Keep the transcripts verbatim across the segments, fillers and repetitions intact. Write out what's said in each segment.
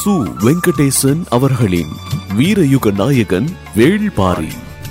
சு வெங்கடேசன் அவர்களின் வீரயுக நாயகன் வேள்பாரி.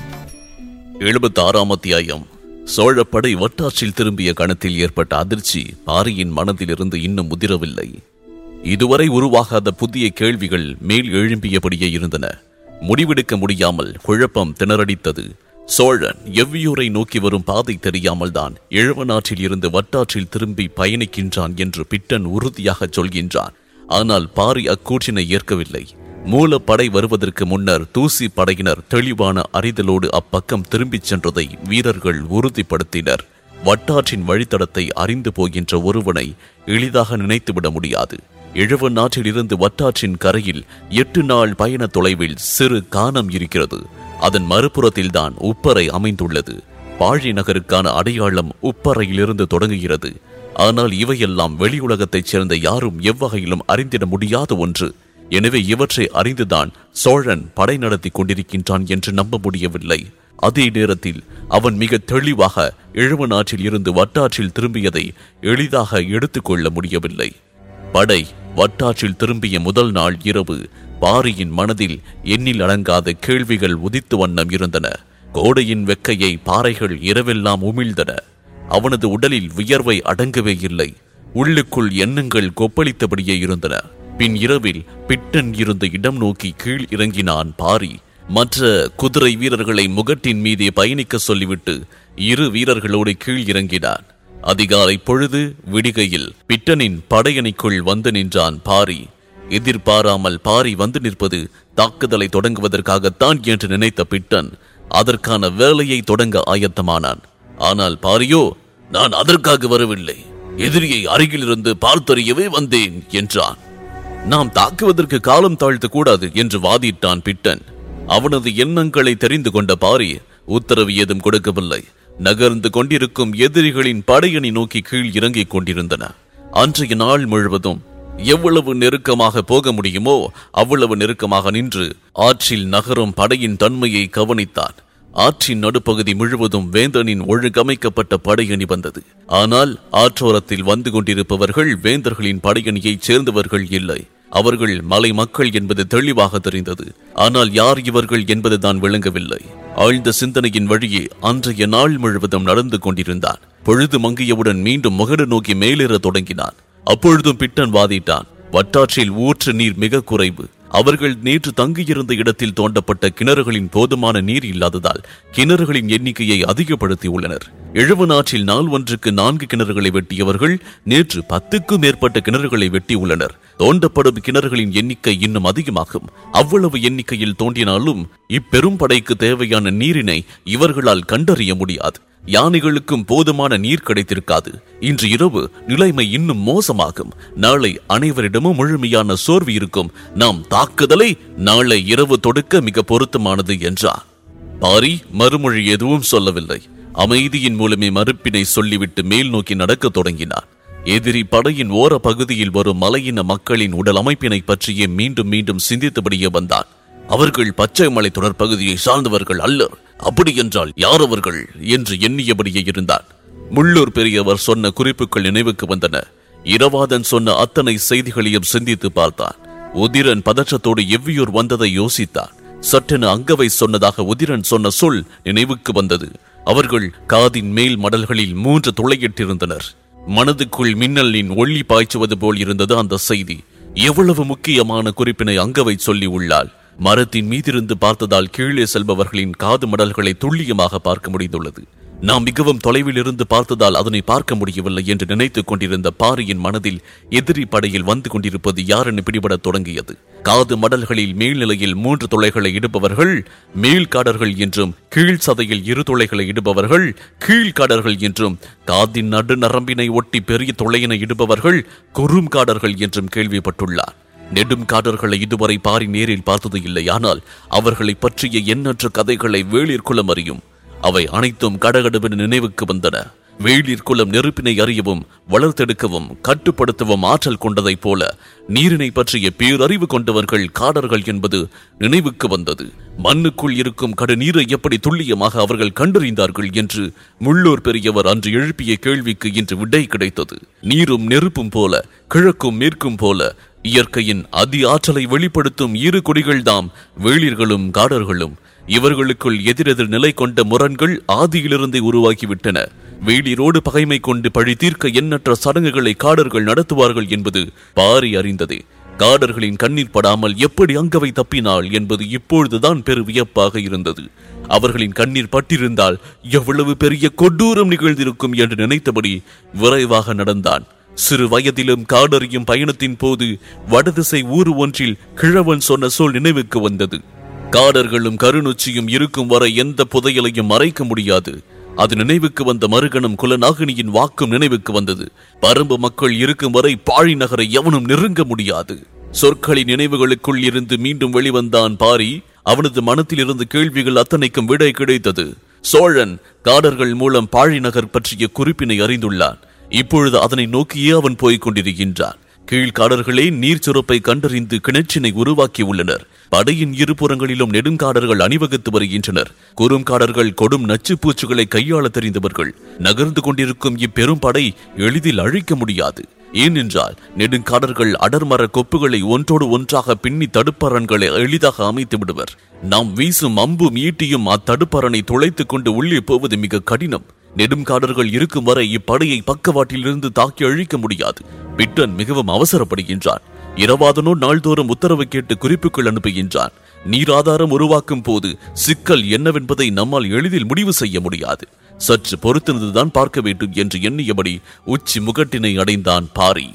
எழுபத்தி ஆறாம் அத்தியாயம். சோழப்படை வட்டாற்றில் திரும்பிய கணத்தில் ஏற்பட்ட அதிர்ச்சி பாரியின் மனதிலிருந்து இன்னும் முதிரவில்லை. இதுவரை உருவாகாத புதிய கேள்விகள் மேல் எழும்பியபடியே இருந்தன. முடிவெடுக்க முடியாமல் குழப்பம் திணறடித்தது. சோழன் எவ்வியூரை நோக்கி வரும் பாதை தெரியாமல் தான் எழுவனாற்றில் இருந்து வட்டாற்றில் திரும்பி பயணிக்கின்றான் என்று பிட்டன் உறுதியாக சொல்கின்றான். ஆனால் பாரி அக்கூற்றினை ஏற்கவில்லை. மூலப்படை வருவதற்கு முன்னர் தூசி படையினர் தெளிவான அறிதலோடு அப்பக்கம் திரும்பிச் சென்றதை வீரர்கள் உறுதிப்படுத்தினர். வட்டாற்றின் வழித்தடத்தை அறிந்து போகின்ற ஒருவனை எளிதாக நினைத்துவிட முடியாது. எழுவ நாட்டில் இருந்து வட்டாற்றின் கரையில் எட்டு நாள் பயண தொலைவில் சிறு கானம் இருக்கிறது. அதன் மறுபுறத்தில்தான் உப்பரை அமைந்துள்ளது. பாழி நகருக்கான அடையாளம் உப்பரையிலிருந்து தொடங்குகிறது. ஆனால் இவையெல்லாம் வெளியுலகத்தைச் சேர்ந்த யாரும் எவ்வகையிலும் அறிந்திட முடியாத ஒன்று. எனவே இவற்றை அறிந்துதான் சோழன் படை நடத்தி கொண்டிருக்கின்றான் என்று நம்ப முடியவில்லை. அதே நேரத்தில் அவன் மிக தெளிவாக எழுவ நாட்டில் இருந்து வட்டாற்றில் திரும்பியதை எளிதாக எடுத்துக்கொள்ள முடியவில்லை. படை வட்டாற்றில் திரும்பிய முதல் நாள் இரவு பாரியின் மனதில் எண்ணில் அடங்காத கேள்விகள் உதித்து வண்ணம் இருந்தன. கோடையின் வெக்கையை பாறைகள் இரவெல்லாம் உமிழ்ந்தன. அவனது உடலில் வியர்வை அடங்கவே இல்லை. உள்ளுக்குள் எண்ணங்கள் கொப்பளித்தபடியே இருந்தன. பின் இரவில் பிட்டன் இருந்த இடம் நோக்கி கீழ் இறங்கினான் பாரி. மற்ற குதிரை வீரர்களை முகட்டின் மீதே பயணிக்க சொல்லிவிட்டு இரு வீரர்களோடு கீழ் இறங்கினான். அதிகாலை பொழுது விடிகையில் பிட்டனின் படையணிக்குள் வந்து நின்றான் பாரி. எதிர்பாராமல் பாரி வந்து நிற்பது தாக்குதலை தொடங்குவதற்காகத்தான் என்று நினைத்த பிட்டன் அதற்கான வேலையை தொடங்க ஆயத்தமானான். ஆனால் பாரியோ, நான் அதற்காக வரவில்லை, எதிரியை அருகிலிருந்து பார்த்தறியவே வந்தேன் என்றான். நாம் தாக்குவதற்கு காலம் தாழ்த்த கூடாது என்று வாதிட்டான் பிட்டன். அவனது எண்ணங்களை தெரிந்து கொண்ட பாரி உத்தரவு ஏதும் கொடுக்கவில்லை. நகர்ந்து கொண்டிருக்கும் எதிரிகளின் படையணி நோக்கி கீழ் இறங்கிக் கொண்டிருந்தன. அன்றைய நாள் முழுவதும் எவ்வளவு நெருக்கமாக போக முடியுமோ அவ்வளவு நெருக்கமாக நின்று ஆற்றில் நகரும் படையின் தன்மையை கவனித்தான். ஆற்றின் நடுப்பகுதி முழுவதும் வேந்தனின் ஒழுங்கமைக்கப்பட்ட படையணி வந்தது. ஆனால் ஆற்றோரத்தில் வந்து கொண்டிருப்பவர்கள் வேந்தர்களின் படையணியைச் சேர்ந்தவர்கள் இல்லை. அவர்கள் மலை மக்கள் என்பது தெளிவாக தெரிந்தது. ஆனால் யார் இவர்கள் என்பதுதான் விளங்கவில்லை. ஆழ்ந்த சிந்தனையின் வழியே அன்றைய நாள் முழுவதும் நடந்து கொண்டிருந்தான். பொழுது மங்கியவுடன் மீண்டும் முகடு நோக்கி மேலேற தொடங்கினான். அப்பொழுதும் பிட்டன் வாதிட்டான். வட்டாற்றில் ஊற்று நீர் மிக குறைவு. அவர்கள் நேற்று தங்கியிருந்த இடத்தில் தோண்டப்பட்ட கிணறுகளின் போதுமான நீர் இல்லாததால் கிணறுகளின் எண்ணிக்கையை அதிகப்படுத்தி உள்ளனர். எழுவ நாற்றில் நாள் ஒன்றுக்கு நான்கு கிணறுகளை வெட்டியவர்கள் நேற்று பத்துக்கும் மேற்பட்ட கிணறுகளை வெட்டி உள்ளனர். தோண்டப்படும் கிணறுகளின் எண்ணிக்கை இன்னும் அதிகமாகும். அவ்வளவு எண்ணிக்கையில் தோண்டினாலும் இப்பெரும் படைக்கு தேவையான நீரினை இவர்களால் கண்டறிய முடியாது. யானைகளுக்கும் போதுமான நீர் கிடைத்திருக்காது. இன்று இரவு நிலைமை இன்னும் மோசமாகும். நாளை அனைவரிடமும் முழுமையான சோர்வு இருக்கும். நாம் தாக்குதலை நாளை இரவு தொடுக்க மிக பொருத்தமானது என்றார். பாரி மறுமொழி எதுவும் சொல்லவில்லை. அமைதியின் மூலமே மறுப்பினை சொல்லிவிட்டு மேல் நோக்கி நடக்க தொடங்கினார். எதிரி படையின் ஓர பகுதியில் வரும் மலையின மக்களின் உடல் அமைப்பினை பற்றியே மீண்டும் மீண்டும் சிந்தித்தபடியே வந்தான். அவர்கள் பச்சை மலை தொடர் பகுதியை சார்ந்தவர்கள் அல்லர். அப்படி என்றால் யார் அவர்கள் என்று எண்ணியபடியே இருந்தான். முள்ளூர் பெரியவர் சொன்ன குறிப்புகள் நினைவுக்கு வந்தன. இரவாதன் சொன்ன அத்தனை செய்திகளையும் சிந்தித்து பார்த்தான். உதிரன் பதற்றத்தோடு எவ்வியூர் வந்ததை யோசித்தான். சட்டென அங்கவை சொன்னதாக உதிரன் சொன்ன சொல் நினைவுக்கு வந்தது. அவர்கள் காதின் மேல் மடல்களில் மூன்று துளையிட்டிருந்தனர். மனதுக்குள் மின்னலின் ஒளி பாய்ச்சுவது போல் இருந்தது அந்த செய்தி. எவ்வளவு முக்கியமான குறிப்பினை அங்கவை சொல்லி உள்ளாள். மரத்தின் மீதிருந்து பார்த்ததால் கீழே செல்பவர்களின் காது மடல்களை துல்லியமாக பார்க்க முடிந்துள்ளது. நாம் மிகவும் தொலைவில் இருந்து பார்த்ததால் அதனை பார்க்க முடியவில்லை என்று நினைத்துக் கொண்டிருந்த பாரியின் மனதில் எதிரி படையில் வந்து கொண்டிருப்பது யாரென பிடிபடத் தொடங்கியது. காது மடல்களில் மேல்நிலையில் மூன்று துளைகளை இடுபவர்கள் மேல்காடர்கள் என்றும், கீழ் சதையில் இரு துளைகளை இடுபவர்கள் கீழ்காடர்கள் என்றும், காதின் நடு நரம்பினை ஒட்டி பெரிய துளையினை இடுபவர்கள் குறும்காடர்கள் என்றும் கேள்விப்பட்டுள்ளார். நெடும் காடர்களை இதுவரை பாரி நேரில் பார்த்தது இல்லை. ஆனால் அவர்களை பற்றிய எண்ணற்ற கதைகளை வேளிர் குலம் அறியும். அவை அனைத்தும் கடகடவென நினைவுக்கு வந்தன. வேளிர் குலம் நெருப்பினை அறியவும் வளர்த்தெடுக்கவும் கட்டுப்படுத்தவும் ஆற்றல் கொண்டதைப் போல நீரினை பற்றிய பேரறிவு கொண்டவர்கள் காடர்கள் என்பது நினைவுக்கு வந்தது. மண்ணுக்குள் இருக்கும் கடுநீரை எப்படி துல்லியமாக அவர்கள் கண்டறிந்தார்கள் என்று முள்ளூர் பெரியவர் அன்று எழுப்பிய கேள்விக்கு இன்று விடை கிடைத்தது. நீரும் நெருப்பும் போல, கிழக்கும் மேற்கும் போல இயற்கையின் அதி ஆற்றலை வெளிப்படுத்தும் இரு கொடிகள்தாம் வேளிர்களும் காடர்களும். இவர்களுக்குள் எதிரெதிர் நிலை கொண்ட முரண்கள் ஆதியிலிருந்தே உருவாகிவிட்டன. வேளிரோடு பகைமை கொண்டு பழி தீர்க்க எண்ணற்ற சடங்குகளை காடர்கள் நடத்துவார்கள் என்பது பாரி அறிந்ததே. காடர்களின் கண்ணீர் படாமல் எப்படி அங்கவை தப்பினாள் என்பது இப்பொழுதுதான் பெரு வியப்பாக இருந்தது. அவர்களின் கண்ணீர் பட்டிருந்தால் எவ்வளவு பெரிய கொடூரம் நிகழ்ந்திருக்கும் என்று நினைத்தபடி விரைவாக நடந்தான். சிறு வயதிலும் காடறியும் பயணத்தின் போது வடதிசை ஊர் ஒன்றில் கிழவன் சொன்ன சொல் நினைவுக்கு வந்தது. காடர்களும் கருநொச்சியும் இருக்கும் வரை எந்த புதையலையும் மறைக்க முடியாது. அது நினைவுக்கு வந்த மறுகணம் குலநாகினியின் வாக்கும் நினைவுக்கு வந்தது. பரம்பு மக்கள் இருக்கும் வரை பாழி நகரை எவனும் நெருங்க முடியாது. சொற்களின் நினைவுகளுக்குள் இருந்து மீண்டும் வெளிவந்தான் பாரி. அவனது மனத்தில் இருந்து கேள்விகள் அத்தனைக்கும் விடை கிடைத்தது. சோழன் காடர்கள் மூலம் பாழி நகர் பற்றிய குறிப்பினை அறிந்துள்ளான். இப்பொழுது அதனை நோக்கியே அவன் போய்க் கொண்டிருக்கின்றான். கீழ்காடர்களே நீர் சுரப்பை கண்டறிந்து கிணற்றினை உருவாக்கி உள்ளனர். படையின் இருபுறங்களிலும் நெடுங்காடர்கள் அணிவகுத்து வருகின்றனர். குறுங்காடர்கள் கொடும் நச்சு பூச்சுகளை கையாள தெரிந்தவர்கள். நகர்ந்து கொண்டிருக்கும் இப்பெரும் படை எளிதில் அழிக்க முடியாது. ஏனென்றால் நெடுங்காடர்கள் அடர்மர கொப்புகளை ஒன்றோடு ஒன்றாக பின்னி தடுப்பரன்களை எளிதாக அமைத்து விடுவர். நாம் வீசும் அம்பும் ஈட்டியும் அத்தடுப்பரனை துளைத்துக் கொண்டு உள்ளே போவது மிக கடினம். நெடுங்காடர்கள் இருக்கும் வரை இப்படையை பக்கவாட்டிலிருந்து தாக்கி அழிக்க முடியாது. பிட்டன் மிகவும் அவசரப்படுகின்றான். இரவாதனோ நாள்தோறும் உத்தரவு கேட்டு குறிப்புகள் அனுப்புகின்றான். நீராதாரம் உருவாக்கும் போது சிக்கல் என்னவென்பதை நம்மால் எளிதில் முடிவு செய்ய முடியாது. சற்று பொறுத்திருந்துதான் பார்க்க வேண்டும் என்று எண்ணியபடி உச்சி முகட்டினை அடைந்தான் பாரி.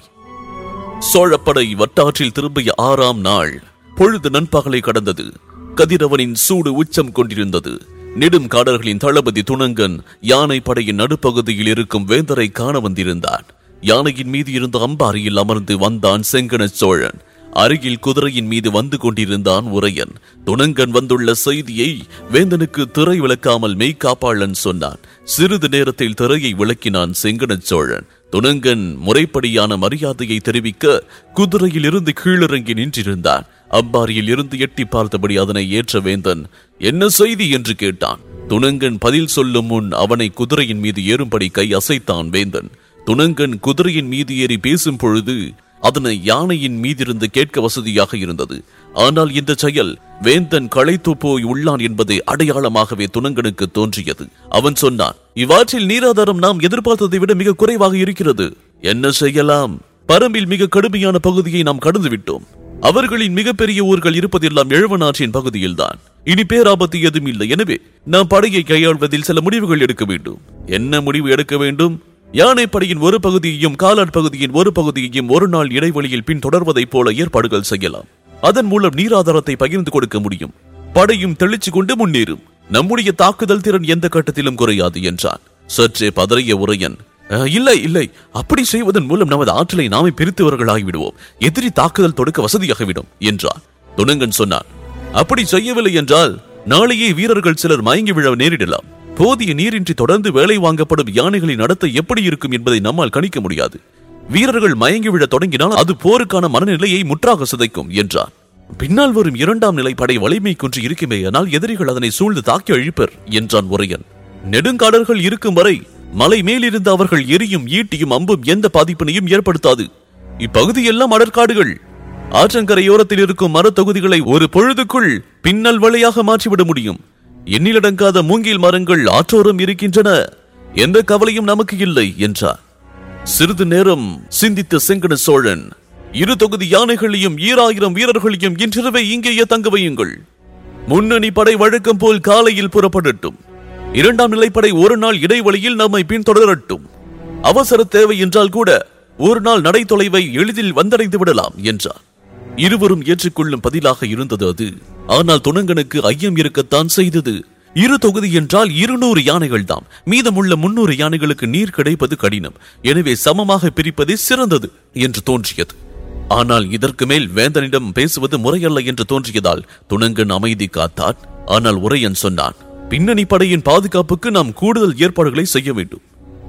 சோழப்படை வட்டாற்றில் திரும்பிய ஆறாம் நாள் பொழுது நண்பகலை கடந்தது. கதிரவனின் சூடு உச்சம் கொண்டிருந்தது. நெடும் காடர்களின் தளபதி துணங்கன் யானை படையின் நடுப்பகுதியில் இருக்கும் வேந்தரை காண வந்திருந்தான். யானையின் மீது இருந்த அம்பாரியில் அமர்ந்து வந்தான் செங்கன சோழன். அருகில் குதிரையின் மீது வந்து கொண்டிருந்தான் உரையன். துணங்கன் வந்துள்ள செய்தியை வேந்தனுக்கு திரை விளக்காமல் மெய்காப்பாளன் சொன்னான். சிறிது நேரத்தில் திரையை விளக்கினான் செங்கன சோழன். துணங்கன் முறைப்படியான மரியாதையை தெரிவிக்க குதிரையில் இருந்து கீழிறங்கி நின்றிருந்தான். அம்பாரியில் இருந்து எட்டி பார்த்தபடி அதனை ஏற்ற வேந்தன் என்ன செய்தி என்று கேட்டான். துணங்கன் பதில் சொல்லும் முன் அவனை குதிரையின் மீது ஏறும்படி கை அசைத்தான் வேந்தன். துணங்கன் குதிரையின் மீது ஏறி பேசும் பொழுது அதனை யானையின் மீதிருந்து கேட்க வசதியாக இருந்தது. ஆனால் இந்த செயல் வேந்தன் களைத்து போய் உள்ளான் என்பதை அடையாளமாகவே துணங்கனுக்கு தோன்றியது. அவன் சொன்னான், இவ்வாற்றில் நீராதாரம் நாம் எதிர்பார்த்ததை விட மிக குறைவாக இருக்கிறது. என்ன செய்யலாம்? பரம்பில் மிக கடுமையான பகுதியை நாம் கடந்து விட்டோம். அவர்களின் மிகப்பெரிய ஊர்கள் இருப்பதெல்லாம் எழுவனாற்றின் பகுதியில்தான். இனி பேராபத்து எதுவும் இல்லை. எனவே நாம் படையை கையாள்வதில் சில முடிவுகள் எடுக்க வேண்டும். என்ன முடிவு எடுக்க வேண்டும்? யானை படையின் ஒரு பகுதியையும் காலாட் பகுதியின் ஒரு பகுதியையும் ஒரு நாள் இடைவெளியில் பின் தொடர்வதைப் போல ஏற்பாடுகள் செய்யலாம். அதன் மூலம் நீராதாரத்தை பகிர்ந்து கொடுக்க முடியும். படையும் தெளிச்சு கொண்டு முன்னேறும். நம்முடைய தாக்குதல் திறன் எந்த கட்டத்திலும் குறையாது என்றான். சற்றே பதறிய உரையன், இல்லை இல்லை, அப்படி செய்வதன் மூலம் நமது ஆற்றலை நாமே பிரித்தவர்களாகிவிடுவோம். எதிரி தாக்குதல் தொடுக்க வசதியாகிவிடும் என்றார். துணங்கன் சொன்னான், அப்படி செய்யவில்லை என்றால் நாளையே வீரர்கள் சிலர் மயங்கி விழ நேரிடலாம். போதிய நீரின்றி தொடர்ந்து வேலை வாங்கப்படும் யானைகளின் நடத்தை எப்படி இருக்கும் என்பதை நம்மால் கணிக்க முடியாது. வீரர்கள் மயங்கி விழ தொடங்கினால் அது போருக்கான மனநிலையை முற்றாக சிதைக்கும் என்றார். பின்னால் வரும் இரண்டாம் நிலை படை வலிமை குன்றி இருக்குமே, ஆனால் எதிரிகள் அதனை சூழ்ந்து தாக்கி அழிப்பர் என்றான் உரையன். நெடுங்காடர்கள் இருக்கும் வரை மலை மேலிருந்து அவர்கள் எரியும் ஈட்டியும் அம்பும் எந்த பாதிப்பினையும் ஏற்படுத்தாது. இப்பகுதியெல்லாம் அடற்காடுகள். ஆற்றங்கரையோரத்தில் இருக்கும் மரத்தொகுதிகளை ஒரு பொழுதுக்குள் பின்னல் வழியாக மாற்றிவிட முடியும். எண்ணிலடங்காத மூங்கில் மரங்கள் ஆற்றோரம் இருக்கின்றன. எந்த கவலையும் நமக்கு இல்லை என்றார். சிறிது நேரம் சிந்தித்த செங்கன சோழன், இரு தொகுதி யானைகளையும் ஈராயிரம் வீரர்களையும் இன்றிரவே இங்கேயே தங்க வையுங்கள். முன்னணி படை வழக்கம் போல் காலையில் புறப்படட்டும். இரண்டாம் நிலைப்படை ஒரு நாள் இடைவெளியில் நம்மை பின்தொடரட்டும். அவசர தேவை என்றால் கூட ஒரு நாள் நடை தொலைவை எளிதில் வந்தடைந்து விடலாம் என்றார். இருவரும் ஏற்றுக்கொள்ளும் பதிலாக இருந்தது அது. ஆனால் துணங்கனுக்கு ஐயம் இருக்கத்தான் செய்தது. இரு தொகுதி என்றால் இருநூறு யானைகள் தான். மீதமுள்ள முன்னூறு யானைகளுக்கு நீர் கிடைப்பது கடினம். எனவே சமமாக பிரிப்பதே சிறந்தது என்று தோன்றியது. ஆனால் இதற்கு மேல் வேந்தனிடம் பேசுவது முறையல்ல என்று தோன்றியதால் துணங்கன் அமைதி காத்தான். ஆனால் உரையன் சொன்னான், பின்னணி படையின் பாதுகாப்புக்கு நாம் கூடுதல் ஏற்பாடுகளை செய்ய வேண்டும்.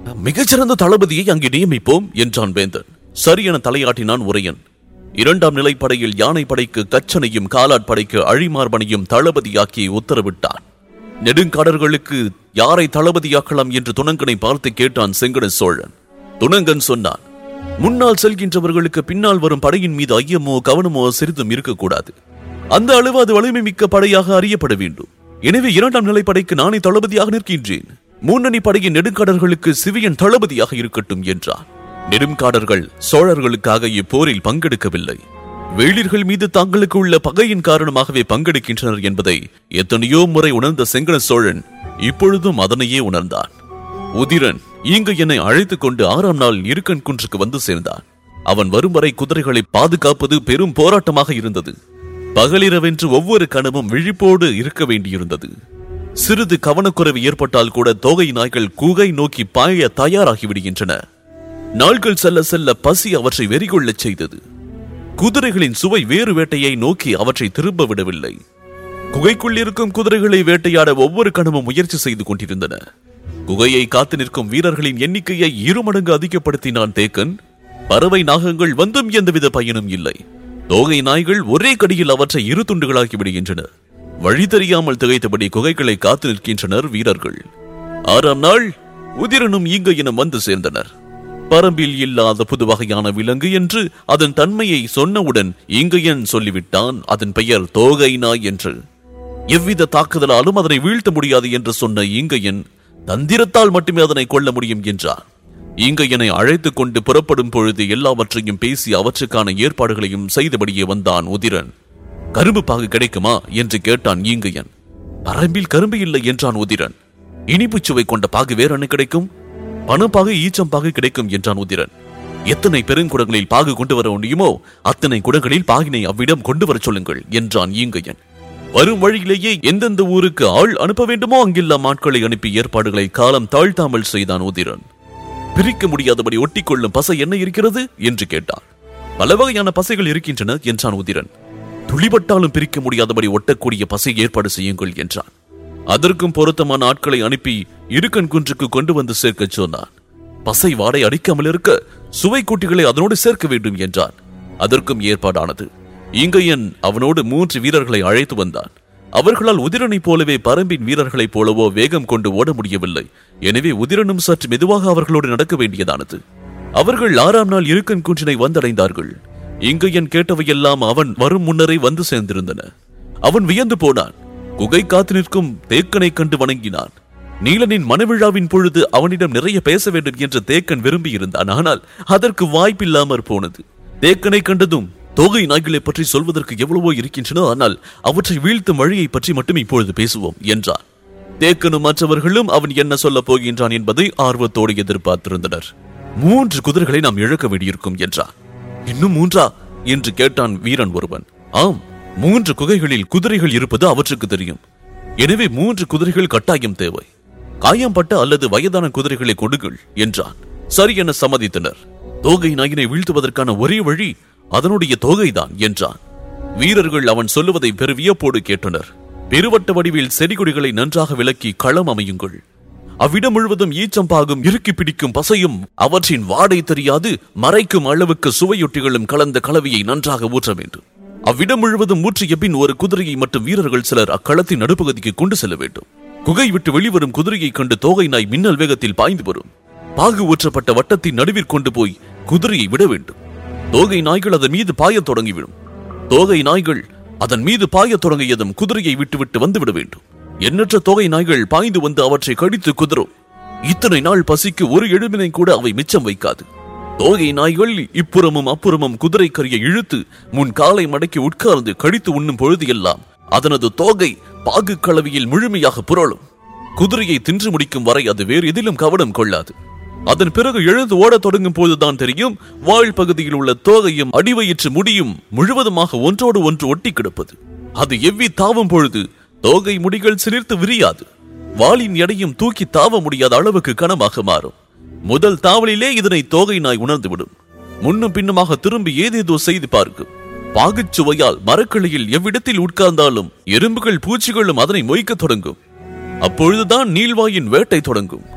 மிகச்சிறந்த தளபதியை அங்கே நியமிப்போம் என்றான் வேந்தன். சரியென தலையாட்டினான் உரையன். இரண்டாம் நிலைப்படையில் யானை படைக்கு கச்சனையும் காலாட்படைக்கு அழிமார்பனையும் தளபதியாக்கி உத்தரவிட்டான். நெடுங்காடர்களுக்கு யாரை தளபதியாக்கலாம் என்று துணங்கனை பார்த்து கேட்டான் செங்கன சோழன். துணங்கன் சொன்னான், முன்னால் செல்கின்றவர்களுக்கு பின்னால் வரும் படையின் மீது ஐயமோ கவனமோ சிறிதும் இருக்கக்கூடாது. அந்த அளவு அது வலிமை மிக்க படையாக அறியப்பட வேண்டும். எனவே இரண்டாம் நிலைப்படைக்கு நானே தளபதியாக நிற்கின்றேன். முன்னணி படையின் நெடுங்காடர்களுக்கு சிவியன் தளபதியாக இருக்கட்டும் என்றான். நெடுங்காடர்கள் சோழர்களுக்காக இப்போரில் பங்கெடுக்கவில்லை. வேளிர்கள் மீது தங்களுக்கு உள்ள பகையின் காரணமாகவே பங்கெடுக்கின்றனர் என்பதை எத்தனையோ முறை உணர்ந்த செங்கன சோழன் இப்பொழுதும் அதனையே உணர்ந்தான். உதிரன் இங்கு என்னை அழைத்துக் கொண்டு ஆறாம் நாள் இருக்கன் குன்றுக்கு வந்து சேர்ந்தான். அவன் வரும் வரை குதிரைகளை பாதுகாப்பது பெரும் போராட்டமாக இருந்தது. பகலிரவென்று ஒவ்வொரு கணமும் விழிப்போடு இருக்க வேண்டியிருந்தது. சிறிது கவனக்குறைவு ஏற்பட்டால் கூட தோகை நாய்கள் கூகை நோக்கி பாய தயாராகி விடுகின்றன. நாள்கள் செல்ல செல்ல பசி அவற்றை வெறிகொள்ளச் செய்தது. குதிரைகளின் சுவை வேறு வேட்டையை நோக்கி அவற்றை திரும்ப விடவில்லை. குகைக்குள் இருக்கும் குதிரைகளை வேட்டையாட ஒவ்வொரு கணமும் முயற்சி செய்து கொண்டிருந்தன. குகையை காத்து நிற்கும் வீரர்களின் எண்ணிக்கையை இருமடங்கு அதிகப்படுத்தினான் தேக்கன். பறவை நாகங்கள் வந்தும் எந்தவித பயனும் இல்லை. தோகை நாய்கள் ஒரே கடியில் அவற்றை இரு துண்டுகளாக்கி விடுகின்றன. வழி தெரியாமல் திகைத்தபடி குகைகளை காத்து நிற்கின்றனர் வீரர்கள். ஆறாம் நாள் உதிரனும் ஈங்கையனும் வந்து சேர்ந்தனர். பரம்பில் இல்லாத புது வகையான விலங்கு என்று அதன் தன்மையை சொன்னவுடன் ஈங்கையன் சொல்லிவிட்டான் அதன் பெயர் தோகை நாய் என்று. எவ்வித தாக்குதலாலும் அதனை வீழ்த்த முடியாது என்று சொன்ன ஈங்கையன் தந்திரத்தால் மட்டுமே அதனை கொள்ள முடியும் என்றார். ஈங்கையனை அழைத்துக் கொண்டு புறப்படும் பொழுது எல்லாவற்றையும் பேசி அவற்றுக்கான ஏற்பாடுகளையும் செய்தபடியே வந்தான் உதிரன். கரும்பு பாகு கிடைக்குமா என்று கேட்டான் ஈங்கையன். பரம்பில் கரும்பு இல்லை என்றான் உதிரன். இனிப்பு சுவை கொண்ட பாகு வேற என்ன கிடைக்கும்? பணப்பாகு ஈச்சம் பாகு கிடைக்கும் என்றான் உதிரன். எத்தனை பெருங்குடங்களில் பாகு கொண்டு வர முடியுமோ அத்தனை குடங்களில் பாகினை அவ்விடம் கொண்டு வர சொல்லுங்கள் என்றான் ஈங்கையன். வரும் வழியிலேயே எந்தெந்த ஊருக்கு ஆள் அனுப்ப வேண்டுமோ அங்கெல்லாம் ஆட்களை அனுப்பி ஏற்பாடுகளை காலம் தாழ்த்தாமல் செய்தான் உதிரன். பிரிக்க முடியாதபடி ஒட்டிக்கொள்ளும் பசை என்ன இருக்கிறது என்று கேட்டான். பல வகையான பசைகள் இருக்கின்றன என்றான் உதிரன். துளிபட்டாலும் பிரிக்க முடியாதபடி ஒட்டக்கூடிய பசை ஏற்பாடு செய்யுங்கள் என்றான். அதற்கும் பொருத்தமான ஆட்களை அனுப்பி இருக்கன் குன்றுக்கு கொண்டு வந்து சேர்க்க சொன்னான். பசை வாடை அடிக்காமல் இருக்க சுவை கூட்டிகளை அதனோடு சேர்க்க வேண்டும் என்றான். அதற்கும் ஏற்பாடானது. ஈங்கையன் அவனோடு மூன்று வீரர்களை அழைத்து வந்தான். அவர்களால் உதிரனைப் போலவே பரம்பின் வீரர்களைப் போலவோ வேகம் கொண்டு ஓட முடியவில்லை. எனவே உதிரனும் சற்று மெதுவாக அவர்களோடு நடக்க வேண்டியதானது. அவர்கள் ஆறாம் நாள் இருக்கன் குன்றினை வந்தடைந்தார்கள். ஈங்கையன் கேட்டவையெல்லாம் அவன் வரும் முன்னரே வந்து சேர்ந்திருந்தன. அவன் வியந்து போனான். குகை காத்து நிற்கும் தேக்கனை கண்டு வணங்கினான். நீலனின் மனவிழாவின் பொழுது அவனிடம் நிறைய பேச வேண்டும் என்று தேக்கன் விரும்பி இருந்தான். ஆனால் அதற்கு வாய்ப்பில்லாமற் போனது. தேக்கனை கண்டதும் தோகை நாய்களை பற்றி சொல்வதற்கு எவ்வளவோ இருக்கின்றன, ஆனால் அவற்றை வீழ்த்தும் வழியை பற்றி மட்டும் இப்பொழுது பேசுவோம் என்றான். தேக்கனும் மற்றவர்களும் அவன் என்ன சொல்ல போகின்றான் என்பதை ஆர்வத்தோடு எதிர்பார்த்திருந்தனர். மூன்று குதிரைகளை நாம் இழக்க வேண்டியிருக்கும் என்றான். இன்னும் மூன்றா என்று கேட்டான் வீரன் ஒருவன். ஆம், மூன்று குகைகளில் குதிரைகள் இருப்பது அவற்றுக்கு தெரியும். எனவே மூன்று குதிரைகள் கட்டாயம் தேவை. காயம்பட்ட அல்லது வயதான குதிரைகளை கொடுங்கள் என்றான். சரி என சம்மதித்தனர். தோகை நாயினை வீழ்த்துவதற்கான ஒரே வழி அதனுடைய தோகைதான் என்றான். வீரர்கள் அவன் சொல்லுவதை பெரு வியப்போடு கேட்டனர். பெருவட்ட வடிவில் செடிகொடிகளை நன்றாக விலக்கி களம் அமையுங்கள். அவ்விடம் முழுவதும் ஈச்சம்பாகும் இறுக்கி பிடிக்கும் பசையும் அவற்றின் வாடை தெரியாது மறைக்கும் அளவுக்கு சுவையொட்டிகளும் கலந்த கலவையை நன்றாக ஊற்ற வேண்டும். அவ்விடம் முழுவதும் ஊற்றிய பின் ஒரு குதிரையை மற்றும் வீரர்கள் சிலர் அக்களத்தின் நடுப்பகுதிக்கு கொண்டு செல்ல வேண்டும். குகை விட்டு வெளிவரும் குதிரையை கண்டு தோகை நாய் மின்னல் வேகத்தில் பாய்ந்து வரும். பாகு ஊற்றப்பட்ட வட்டத்தின் நடுவில் கொண்டு போய் குதிரையை விட வேண்டும். தோகை நாய்கள் அதன் மீது பாயத் தொடங்கிவிடும். தோகை நாய்கள் அதன் மீது பாயத் தொடங்கியதும் குதிரையை விட்டுவிட்டு வந்துவிட வேண்டும். எண்ணற்ற தோகை நாய்கள் பாய்ந்து வந்து அவற்றை கடித்து குதறும். இத்தனை நாள் பசிக்கு ஒரு எழுமினை கூட அவை மிச்சம் வைக்காது. தோகை நாய்கள் இப்புறமும் அப்புறமும் குதிரை கரியை இழுத்து முன் காலை மடக்கி உட்கார்ந்து கடித்து உண்ணும் பொழுது எல்லாம் அதனது தோகை பாகு கலவையில் முழுமையாக புரளும். குதிரையை தின்று முடிக்கும் வரை அது வேறு எதிலும் கவனம் கொள்ளாது. அதன் பிறகு எழுந்து ஓடத் தொடங்கும் போதுதான் தெரியும் வாழ் பகுதியில் உள்ள தோகையும் அடிவயிற்று முடியும் முழுவதுமாக ஒன்றோடு ஒன்று ஒட்டி கிடப்பது. அது எவ்வி தாவும் பொழுது தோகை முடிகள் சிலிர்த்து விரியாது. வாளின் எடையும் தூக்கி தாவ முடியாத அளவுக்கு கனமாக மாறும். முதல் தாவலிலே இதனை தோகை நாய் உணர்ந்துவிடும். முன்னும் பின்னுமாக திரும்பி ஏதேதோ செய்து பார்க்கும். பாகுச்சுவையால் மரக்கிளையில் எவ்விடத்தில் உட்கார்ந்தாலும் எறும்புகள் பூச்சிகளும் அதனை மொய்க்க தொடங்கும். அப்பொழுதுதான் நீள்வாயின் வேட்டை தொடங்கும்.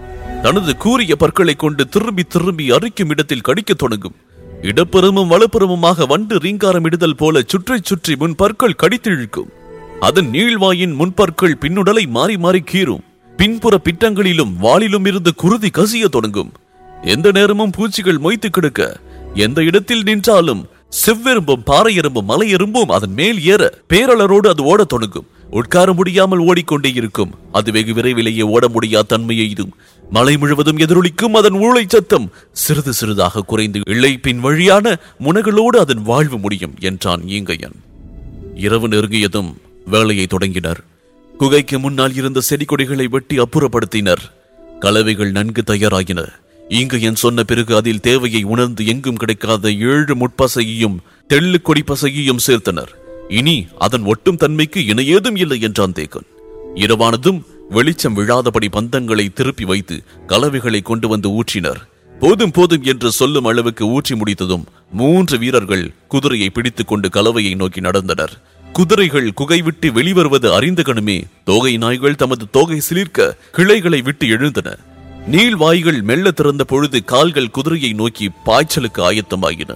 தனது கூரிய பற்களை கொண்டு திரும்பி திரும்பி அரிக்கும் இடத்தில் கடிக்கத் தொடங்கும். இடப்புறமும் வலப்புறமுமாக வண்டு ரீங்காரம் இடுதல் போல சுற்றி சுற்றி முன் பற்கள் கடித்திழுக்கும். அதன் நீள்வாயின் முன்பற்கள் பின்னுடலை மாறி மாறி கீறும். பின்புற பிட்டங்களிலும் வாளிலும் இருந்து குருதி கசிய தொடங்கும். எந்த நேரமும் பூச்சிகள் மொய்த்து கிடக்க, எந்த இடத்தில் நின்றாலும் செவ்வெரும்பும் பாறை எறும்பும் மலை எறும்பும் அதன் மேல் ஏற பேரளரோடு அது ஓட தொடங்கும். உட்கார முடியாமல் ஓடிக்கொண்டே இருக்கும். அது வெகு விரைவிலேயே ஓட முடியாத தன்மை எய்தும். மலை முழுவதும் எதிரொலிக்கும் அதன் ஊளை சத்தம் சிறிது சிறிதாக குறைந்து இழைப்பின் வழியான முனகளோடு அதன் வாழ்வு முடியும் என்றான் ஈங்கையன். இரவு நெருங்கியதும் வேலையை தொடங்கினர். குகைக்கு முன்னால் இருந்த செடி கொடிகளை வெட்டி அப்புறப்படுத்தினர். கலவைகள் நன்கு தயாராகின. ஈங்கையன் சொன்ன பிறகு அதில் தேவையை உணர்ந்து எங்கும் கிடைக்காத ஏழு முட்பசையையும் தெள்ளு கொடி பசையையும் சேர்த்தனர். இனி அதன் ஒட்டும் தன்மைக்கு இணையேதும் இல்லை என்றான் தேக்கன். இரவானதும் வெளிச்சம் விழாதபடி பந்தங்களை திருப்பி வைத்து கலவைகளை கொண்டு வந்து ஊற்றினர். போதும் போதும் என்று சொல்லும் அளவுக்கு ஊற்றி முடித்ததும் மூன்று வீரர்கள் குதிரையை பிடித்துக் கொண்டு கலவையை நோக்கி நடந்தனர். குதிரைகள் குகை விட்டு வெளிவருவது அறிந்த கணமே தோகை நாய்கள் தமது தோகை சிலிர்க்க கிளைகளை விட்டு எழுந்தன. நீள்வாய்கள் மெல்ல திறந்த பொழுது கால்கள் குதிரையை நோக்கி பாய்ச்சலுக்கு ஆயத்தமாகின.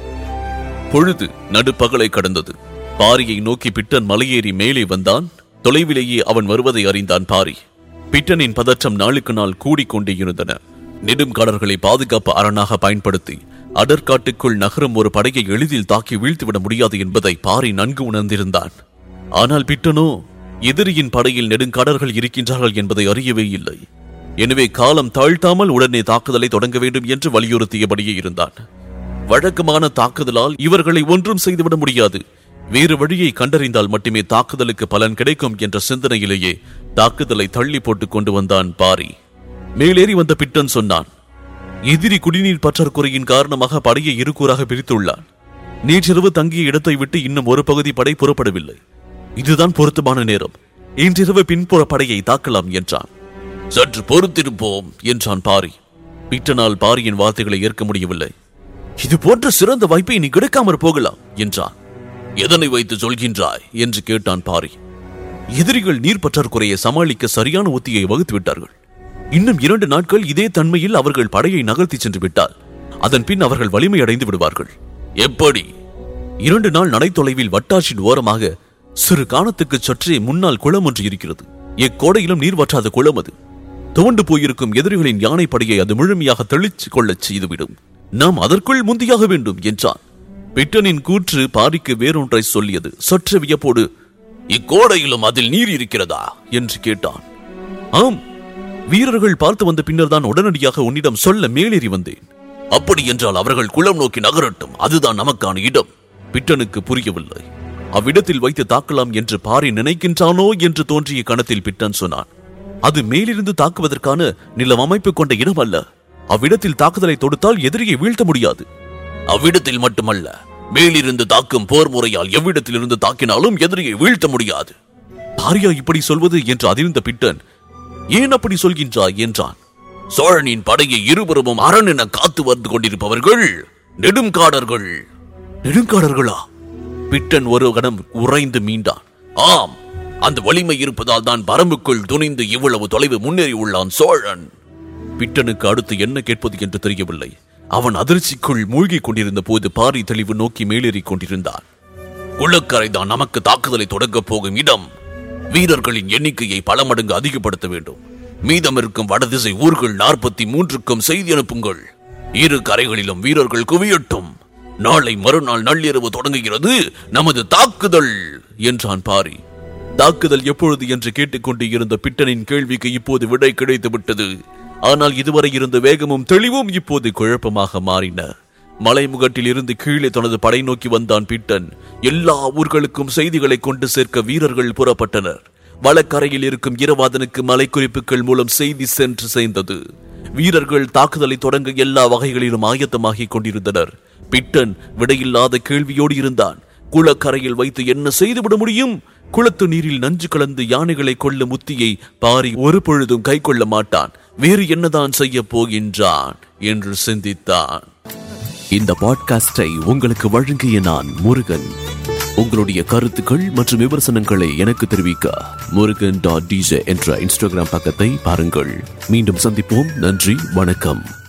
பொழுது நடுப்பகலை கடந்தது. பாரியை நோக்கி பிட்டன் மலையேறி மேலே வந்தான். தொலைவிலேயே அவன் வருவதை அறிந்தான் பாரி. பிட்டனின் பதற்றம் நாளுக்கு நாள் கூடிக்கொண்டே இருந்தன. நெடுங்காடர்களை பாதுகாப்பு அரணாக பயன்படுத்தி அடற்காட்டுக்குள் நகரும் ஒரு படையை எளிதில் தாக்கி வீழ்த்திவிட முடியாது என்பதை பாரி நன்கு உணர்ந்திருந்தான். ஆனால் பிட்டனோ எதிரியின் படையில் நெடுங்காடர்கள் இருக்கின்றார்கள் என்பதை அறியவே இல்லை. எனவே காலம் தாழ்த்தாமல் உடனே தாக்குதலை தொடங்க வேண்டும் என்று வலியுறுத்தியபடியே இருந்தான். வழக்கமான தாக்குதலால் இவர்களை ஒன்றும் செய்துவிட முடியாது. வேறு வழியை கண்டறிந்தால் மட்டுமே தாக்குதலுக்கு பலன் கிடைக்கும் என்ற சிந்தனையிலேயே தாக்குதலை தள்ளி போட்டுக் கொண்டு வந்தான் பாரி. மேலேறி வந்த பிட்டன் சொன்னான், எதிரி குடிநீர் பற்றாக்குறையின் காரணமாக படையை இருக்கூறாக பிரித்துள்ளான். நேற்றிரவு தங்கிய இடத்தை விட்டு இன்னும் ஒரு பகுதி படை புறப்படவில்லை. இதுதான் பொருத்தமான நேரம். இன்றிரவு பின்புற படையை தாக்கலாம் என்றான். சற்று பொறுத்திருப்போம் என்றான் பாரி. பிட்டனால் பாரியின் வார்த்தைகளை ஏற்க முடியவில்லை. இது போன்ற சிறந்த வாய்ப்பை நீ கிடைக்காமற் போகலாம் என்றான். எதனை வைத்து சொல்கின்றாய் என்று கேட்டான் பாரி. எதிரிகள் நீர் பற்றாக்குறையை சமாளிக்க சரியான உத்தியை வகுத்து விட்டார்கள். இன்னும் இரண்டு நாட்கள் இதே தன்மையில் அவர்கள் படையை நகர்த்தி சென்று விட்டால் அதன் பின் அவர்கள் வலிமை அடைந்து விடுவார்கள். எப்படி? இரண்டு நாள் நடை தொலைவில் வட்டாட்சியின் ஓரமாக சிறு காணத்துக்கு சற்றே முன்னால் குளம் ஒன்று இருக்கிறது. எக்கோடையிலும் நீர் வற்றாத குளம் அது. துவண்டு போயிருக்கும் எதிரிகளின் யானை படையை அது முழுமையாக தெளிச்சு கொள்ளச் செய்துவிடும். நாம் அதற்குள் முந்தியாக வேண்டும் என்றான். பிட்டனின் கூற்று பாரிக்கு வேறொன்றை சொல்லியது. சற்று வியப்போடு, இக்கோடையிலும் அதில் நீர் இருக்கிறதா என்று கேட்டான். ஆம், வீரர்கள் பார்த்து வந்த பின்னர் தான் உடனடியாக உன்னிடம் சொல்ல மேலேறி வந்தேன். அப்படி என்றால் அவர்கள் குளம் நோக்கி நகரட்டும், அதுதான் நமக்கான இடம். பிட்டனுக்கு புரியவில்லை. அவ்விடத்தில் வைத்து தாக்கலாம் என்று பாரி நினைக்கின்றானோ என்று தோன்றிய கணத்தில் பிட்டன் சொன்னான். அது மேலிருந்து தாக்குவதற்கான நிலம் அமைப்பு கொண்ட இடம் அல்ல. அவ்விடத்தில் தாக்குதலை தொடுத்தால் எதிரியை வீழ்த்த முடியாது. அவ்விடத்தில் மட்டுமல்ல, மேலிருந்து தாக்கும் போர் முறையால் எவ்விடத்திலிருந்து தாக்கினாலும் எதிரியை வீழ்த்த முடியாது. பாரியா இப்படி சொல்வது என்று அதிர்ந்த பிட்டன், ஏன் அப்படி சொல்கின்றாய் என்றான். சோழனின் படையை இருபுறமும் அரண் என காத்து வந்து கொண்டிருப்பவர்கள் நெடுங்காடர்கள். நெடுங்காடர்களா? பிட்டன் ஒரு கணம் உறைந்து மீண்டான். ஆம், அந்த வலிமை இருப்பதால் தான் பரம்புக்குள் துணிந்து இவ்வளவு தொலைவு முன்னேறி உள்ளான் சோழன். பிட்டனுக்கு அடுத்து என்ன கேட்பது என்று தெரியவில்லை. அவன் அதிர்ச்சிக்குள் மூழ்கிக் கொண்டிருந்த போது பாரி தெளிவு நோக்கி மேலேறிக் கொண்டிருந்தான். குளக்கரை தான் நமக்கு தாக்குதலை தொடங்கப் போகும் இடம். வீரர்களின் எண்ணிக்கையை பல மடங்கு அதிகப்படுத்த வேண்டும். மீதம் இருக்கும் வடதிசை ஊர்கள் நாற்பத்தி மூன்றுக்கும் செய்தி அனுப்புங்கள். இரு கரைகளிலும் வீரர்கள் குவியட்டும். நாளை மறுநாள் நள்ளிரவு தொடங்குகிறது நமது தாக்குதல் என்றான் பாரி. தாக்குதல் எப்பொழுது என்று கேட்டுக்கொண்டு இருந்த பிட்டனின் கேள்விக்கு இப்போது விடை கிடைத்து விட்டது. ஆனால் இதுவரை இருந்த வேகமும் தெளிவும் இப்போது குழப்பமாக மாறின. மலைமுகட்டில் இருந்து கீழே தனது படை நோக்கி வந்தான் பிட்டன். எல்லா ஊர்களுக்கும் செய்திகளை கொண்டு சேர்க்க வீரர்கள் புறப்பட்டனர். வலக்கரையில் இருக்கும் இரவாதனுக்கு மலை குறிப்புகள் மூலம் செய்தி சென்று சேர்ந்தது. வீரர்கள் தாக்குதலை தொடங்க எல்லா வகைகளிலும் ஆயத்தமாகிக் கொண்டிருந்தனர். பிட்டன் விடையில்லாத கேள்வியோடு இருந்தான். குளக்கரையில் வைத்து என்ன செய்துவிட முடியும்? குளத்து நீரில் நஞ்சு கலந்து யானைகளை கொள்ளும் உத்தியை பாரி ஒரு பொழுதும் கை கொள்ள மாட்டான். வேறு என்னதான் செய்ய போகின்றான் என்று சிந்தித்தான். இந்த பாட்காஸ்டை உங்களுக்கு வழங்கிய நான் முருகன். உங்களுடைய கருத்துக்கள் மற்றும் விமர்சனங்களை எனக்கு தெரிவிக்க முருகன் டாட் டிஜே என்ற இன்ஸ்டாகிராம் பக்கத்தை பாருங்கள். மீண்டும் சந்திப்போம். நன்றி, வணக்கம்.